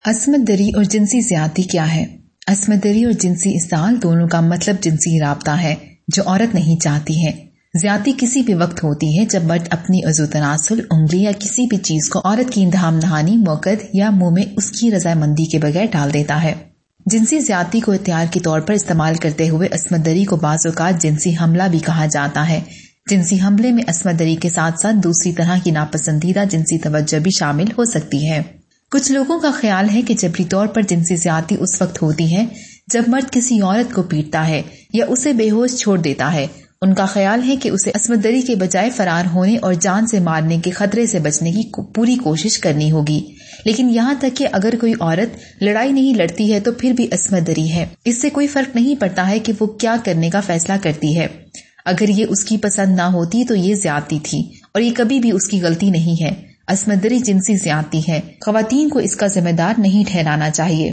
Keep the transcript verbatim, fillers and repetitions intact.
عصمت دری اور جنسی زیادتی کیا ہے؟ عصمت دری اور جنسی استعمال دونوں کا مطلب جنسی رابطہ ہے جو عورت نہیں چاہتی ہے۔ زیادتی کسی بھی وقت ہوتی ہے جب مرد اپنی عضو تناسل، انگلی یا کسی بھی چیز کو عورت کی اندام نہانی، موقد یا منہ میں اس کی رضامندی کے بغیر ڈال دیتا ہے۔ جنسی زیادتی کو اختیار کے طور پر استعمال کرتے ہوئے عصمت دری کو بعض اوقات جنسی حملہ بھی کہا جاتا ہے۔ جنسی حملے میں عصمت دری کے ساتھ ساتھ دوسری طرح کی ناپسندیدہ جنسی توجہ بھی شامل ہو سکتی ہے۔ کچھ لوگوں کا خیال ہے کہ جبری طور پر جنسی زیادتی اس وقت ہوتی ہے جب مرد کسی عورت کو پیٹتا ہے یا اسے بے ہوش چھوڑ دیتا ہے۔ ان کا خیال ہے کہ اسے عصمت دری کے بجائے فرار ہونے اور جان سے مارنے کے خطرے سے بچنے کی پوری کوشش کرنی ہوگی، لیکن یہاں تک کہ اگر کوئی عورت لڑائی نہیں لڑتی ہے تو پھر بھی عصمت دری ہے۔ اس سے کوئی فرق نہیں پڑتا ہے کہ وہ کیا کرنے کا فیصلہ کرتی ہے۔ اگر یہ اس کی پسند نہ ہوتی تو یہ زیادتی تھی اور یہ کبھی بھی اس کی غلطی نہیں ہے۔ عصمت دری جنسی زیادتی ہے، خواتین کو اس کا ذمہ دار نہیں ٹھہرانا چاہیے۔